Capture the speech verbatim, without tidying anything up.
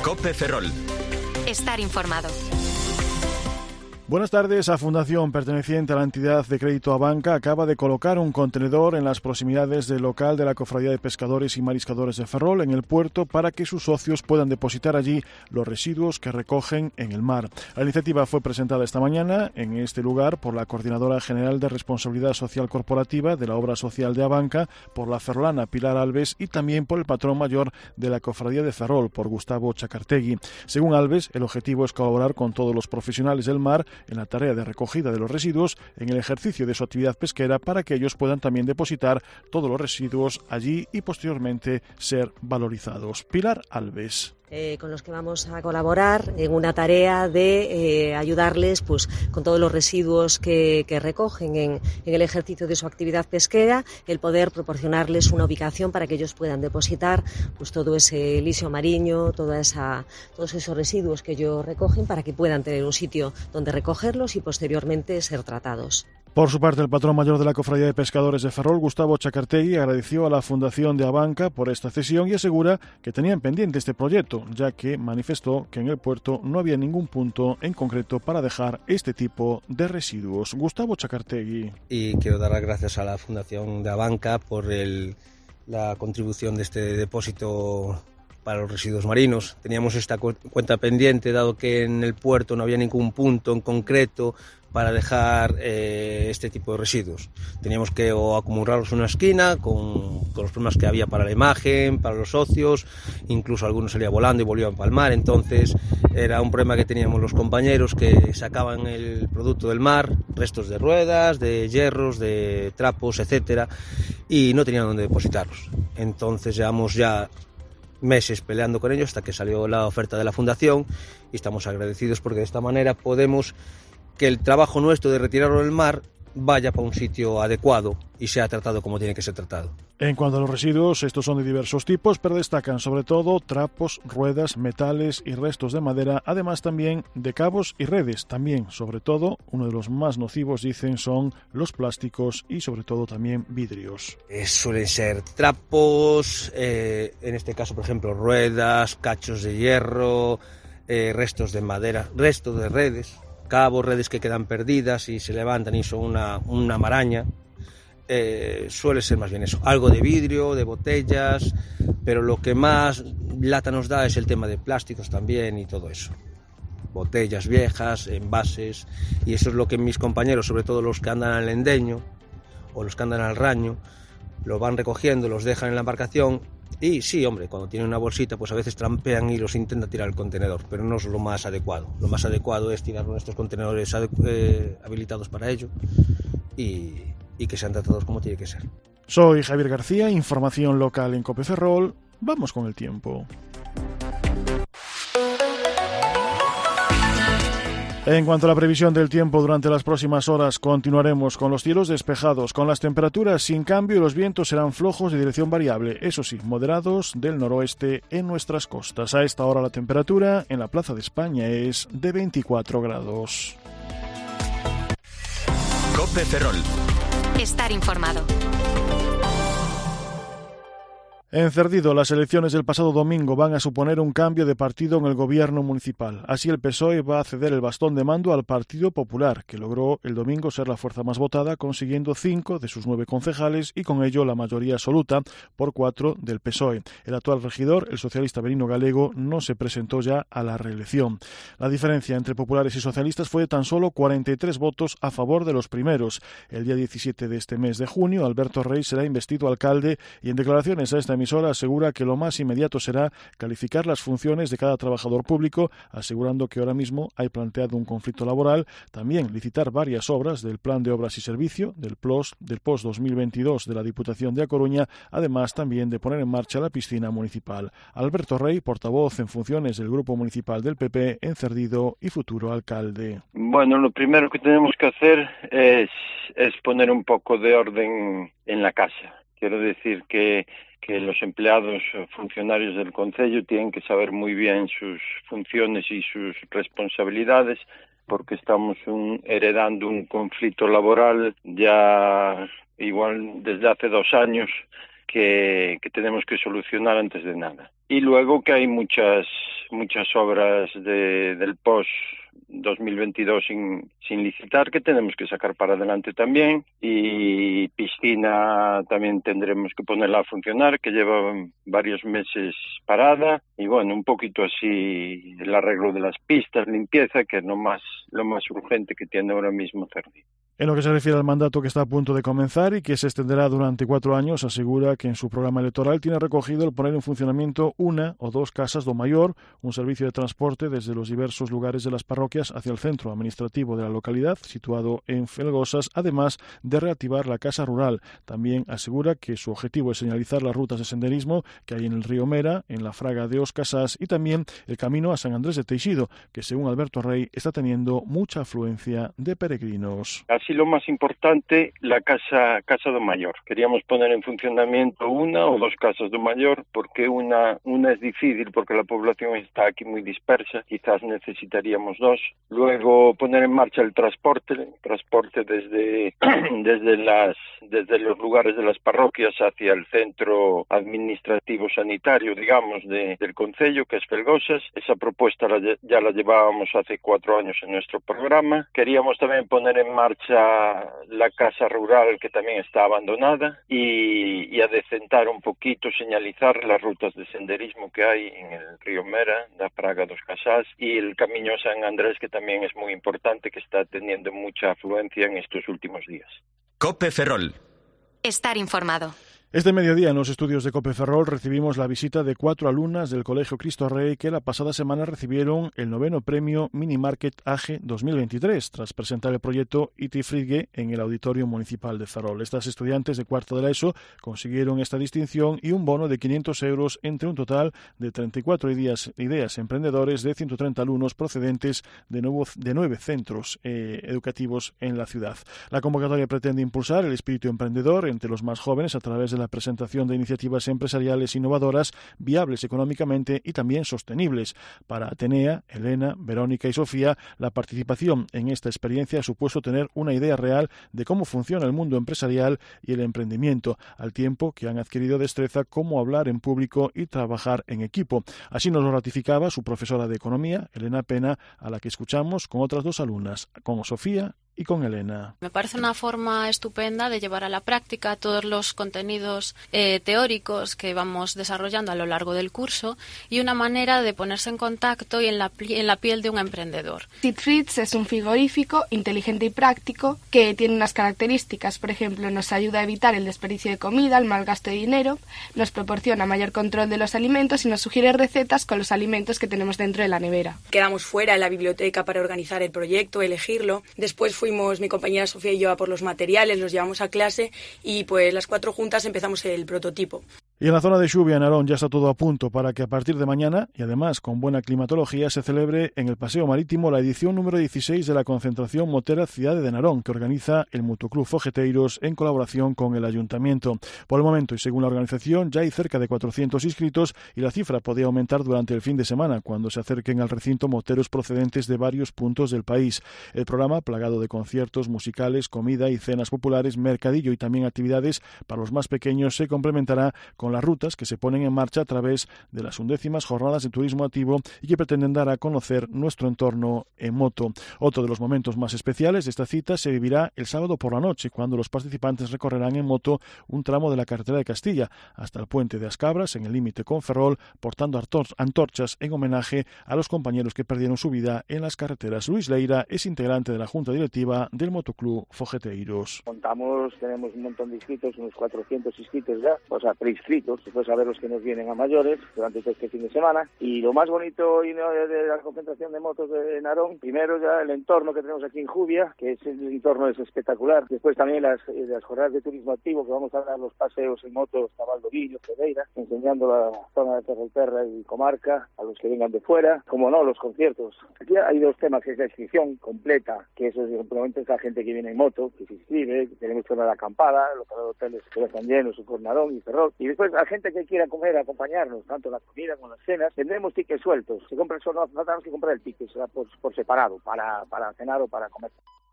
COPE Ferrol. Estar informado. Buenas tardes. A Fundación perteneciente a la entidad de crédito Abanca acaba de colocar un contenedor en las proximidades del local de la Cofradía de Pescadores y Mariscadores de Ferrol, en el puerto, para que sus socios puedan depositar allí los residuos que recogen en el mar. La iniciativa fue presentada esta mañana en este lugar por la Coordinadora General de Responsabilidad Social Corporativa de la Obra Social de Abanca, por la ferrolana Pilar Alves, y también por el patrón mayor de la Cofradía de Ferrol, por Gustavo Chacartegui. Según Alves, el objetivo es colaborar con todos los profesionales del mar en la tarea de recogida de los residuos en el ejercicio de su actividad pesquera, para que ellos puedan también depositar todos los residuos allí y posteriormente ser valorizados. Pilar Alves. Eh, con los que vamos a colaborar en una tarea de eh, ayudarles pues con todos los residuos que, que recogen en, en el ejercicio de su actividad pesquera, el poder proporcionarles una ubicación para que ellos puedan depositar pues todo ese lisio marino, toda esa, todos esos residuos que ellos recogen, para que puedan tener un sitio donde recogerlos y posteriormente ser tratados. Por su parte, el patrón mayor de la Cofradía de Pescadores de Ferrol, Gustavo Chacartegui, agradeció a la Fundación de Abanca por esta cesión y asegura que tenían pendiente este proyecto, ya que manifestó que en el puerto no había ningún punto en concreto para dejar este tipo de residuos. Gustavo Chacartegui. Y quiero dar las gracias a la Fundación de Abanca por el, la contribución de este depósito para los residuos marinos. Teníamos esta cu- cuenta pendiente, dado que en el puerto no había ningún punto en concreto para dejar eh, este tipo de residuos. Teníamos que o acumularlos en una esquina con, con los problemas que había para la imagen, para los socios, incluso algunos salían volando y volvían a palmar. Entonces era un problema que teníamos los compañeros, que sacaban el producto del mar, restos de ruedas, de hierros, de trapos, etcétera, y no tenían dónde depositarlos. Entonces llevamos ya meses peleando con ellos hasta que salió la oferta de la Fundación, y estamos agradecidos porque de esta manera podemos que el trabajo nuestro de retirarlo del mar vaya para un sitio adecuado y sea tratado como tiene que ser tratado. En cuanto a los residuos, estos son de diversos tipos, pero destacan sobre todo trapos, ruedas, metales y restos de madera, además también de cabos y redes. También, sobre todo, uno de los más nocivos, dicen, son los plásticos y sobre todo también vidrios. Eh, suelen ser trapos, eh, en este caso, por ejemplo, ruedas, cachos de hierro, eh, restos de madera, restos de redes, cabos, redes que quedan perdidas y se levantan y son una, una maraña. Eh, suele ser más bien eso, algo de vidrio, de botellas, pero lo que más lata nos da es el tema de plásticos también y todo eso. Botellas viejas, envases, y eso es lo que mis compañeros, sobre todo los que andan al endeño o los que andan al raño, lo van recogiendo, los dejan en la embarcación. Y sí, hombre, cuando tienen una bolsita, pues a veces trampean y los intentan tirar al contenedor, pero no es lo más adecuado. Lo más adecuado es tirarlo en estos contenedores adecu- eh, habilitados para ello y, y que sean tratados como tiene que ser. Soy Javier García, información local en COPE Ferrol. Vamos con el tiempo. En cuanto a la previsión del tiempo, durante las próximas horas continuaremos con los cielos despejados, con las temperaturas sin cambio y los vientos serán flojos de dirección variable, eso sí, moderados del noroeste en nuestras costas. A esta hora la temperatura en la Plaza de España es de veinticuatro grados. COPE Ferrol. Estar informado. En Cerdido, las elecciones del pasado domingo van a suponer un cambio de partido en el gobierno municipal. Así, el P S O E va a ceder el bastón de mando al Partido Popular, que logró el domingo ser la fuerza más votada, consiguiendo cinco de sus nueve concejales y con ello la mayoría absoluta por cuatro del P S O E. El actual regidor, el socialista Benigno Galego, no se presentó ya a la reelección. La diferencia entre populares y socialistas fue de tan solo cuarenta y tres votos a favor de los primeros. El día diecisiete de este mes de junio, Alberto Rey será investido alcalde y en declaraciones a esta emisora asegura que lo más inmediato será calificar las funciones de cada trabajador público, asegurando que ahora mismo hay planteado un conflicto laboral, también licitar varias obras del Plan de Obras y Servicio, del P L O S, del P O S dos mil veintidós de la Diputación de A Coruña, además también de poner en marcha la piscina municipal. Alberto Rey, portavoz en funciones del Grupo Municipal del P P en Cerdido y futuro alcalde. Bueno, lo primero que tenemos que hacer es, es poner un poco de orden en la casa. Quiero decir que que los empleados funcionarios del concello tienen que saber muy bien sus funciones y sus responsabilidades, porque estamos un, heredando un conflicto laboral ya igual desde hace dos años que, que tenemos que solucionar antes de nada. Y luego que hay muchas muchas obras de, del post dos mil veintidós sin, sin licitar que tenemos que sacar para adelante también, y piscina también tendremos que ponerla a funcionar, que lleva varios meses parada, y bueno, un poquito así el arreglo de las pistas, limpieza, que es lo más, lo más urgente que tiene ahora mismo Cerdi. En lo que se refiere al mandato que está a punto de comenzar y que se extenderá durante cuatro años, asegura que en su programa electoral tiene recogido el poner en funcionamiento una o dos casas do maior, un servicio de transporte desde los diversos lugares de las parroquias hacia el centro administrativo de la localidad, situado en Felgosas, además de reactivar la casa rural. También asegura que su objetivo es señalizar las rutas de senderismo que hay en el río Mera, en la Fraga de Os Casás y también el camino a San Andrés de Teixido, que según Alberto Rey está teniendo mucha afluencia de peregrinos. Y lo más importante, la casa casa do Mayor. Queríamos poner en funcionamiento una o dos casas do Mayor, porque una una es difícil porque la población está aquí muy dispersa, quizás necesitaríamos dos. Luego poner en marcha el transporte, el transporte desde desde las desde los lugares de las parroquias hacia el centro administrativo sanitario, digamos, de, del concello, que es Felgosas. Esa propuesta la, ya la llevábamos hace cuatro años en nuestro programa. Queríamos también poner en marcha la casa rural, que también está abandonada, y, y adecentar un poquito, señalizar las rutas de senderismo que hay en el río Mera, la Fraga dos Casás, y el camino a San Andrés, que también es muy importante, que está teniendo mucha afluencia en estos últimos días. COPE Ferrol. Estar informado. Este mediodía en los estudios de COPE Ferrol recibimos la visita de cuatro alumnas del Colegio Cristo Rey que la pasada semana recibieron el noveno premio Minimarket A G dos mil veintitrés tras presentar el proyecto Iti Frigge en el Auditorio Municipal de Ferrol. Estas estudiantes de cuarto de la ESO consiguieron esta distinción y un bono de quinientos euros entre un total de treinta y cuatro ideas, ideas emprendedores de ciento treinta alumnos procedentes de, nuevo, de nueve centros eh, educativos en la ciudad. La convocatoria pretende impulsar el espíritu emprendedor entre los más jóvenes a través de la presentación de iniciativas empresariales innovadoras, viables económicamente y también sostenibles. Para Atenea, Elena, Verónica y Sofía, la participación en esta experiencia ha supuesto tener una idea real de cómo funciona el mundo empresarial y el emprendimiento, al tiempo que han adquirido destreza como hablar en público y trabajar en equipo. Así nos lo ratificaba su profesora de Economía, Elena Pena, a la que escuchamos con otras dos alumnas, con Sofía y con Elena. Me parece una forma estupenda de llevar a la práctica todos los contenidos eh, teóricos que vamos desarrollando a lo largo del curso y una manera de ponerse en contacto y en la, en la piel de un emprendedor. Titfritz es un frigorífico inteligente y práctico que tiene unas características. Por ejemplo, nos ayuda a evitar el desperdicio de comida, el mal gasto de dinero, nos proporciona mayor control de los alimentos y nos sugiere recetas con los alimentos que tenemos dentro de la nevera. Quedamos fuera en la biblioteca para organizar el proyecto, elegirlo. Después fui Fuimos mi compañera Sofía y yo a por los materiales, los llevamos a clase y pues las cuatro juntas empezamos el prototipo. Y en la zona de Xuvia, en Narón, ya está todo a punto para que a partir de mañana, y además con buena climatología, se celebre en el Paseo Marítimo la edición número dieciséis de la concentración motera Cidade de Narón, que organiza el Motoclub Fogueteiros en colaboración con el Ayuntamiento. Por el momento, y según la organización, ya hay cerca de cuatrocientos inscritos y la cifra podría aumentar durante el fin de semana, cuando se acerquen al recinto moteros procedentes de varios puntos del país. El programa, plagado de conciertos musicales, comida y cenas populares, mercadillo y también actividades para los más pequeños, se complementará con las rutas que se ponen en marcha a través de las undécimas jornadas de turismo activo y que pretenden dar a conocer nuestro entorno en moto. Otro de los momentos más especiales de esta cita se vivirá el sábado por la noche, cuando los participantes recorrerán en moto un tramo de la carretera de Castilla hasta el puente de Ascabras, en el límite con Ferrol, portando antorchas en homenaje a los compañeros que perdieron su vida en las carreteras. Luis Leira es integrante de la Junta Directiva del Motoclub Fogueteiros. Contamos, tenemos un montón de inscritos, unos cuatrocientos inscritos ya, o sea, preinscritos, después a ver los que nos vienen a mayores durante todo este fin de semana. Y lo más bonito de la concentración de motos de Narón, primero ya el entorno que tenemos aquí en Xuvia, que es el entorno es espectacular. Después también las, las jornadas de turismo activo, que vamos a dar los paseos en moto hasta Valdovillo, Pereira, enseñando la zona de Ferrolterra y comarca a los que vengan de fuera. Como no, los conciertos. Aquí hay dos temas, que es la inscripción completa, que eso es simplemente la gente que viene en moto, que se inscribe, tenemos zona de acampada, los hoteles que están llenos, por Narón y Ferrol. Y después la gente que quiera comer, acompañarnos, tanto en la comida como en las cenas, tendremos tickets sueltos. Se compra solo, no tenemos que comprar el ticket, será por, por separado, para, para cenar o para comer.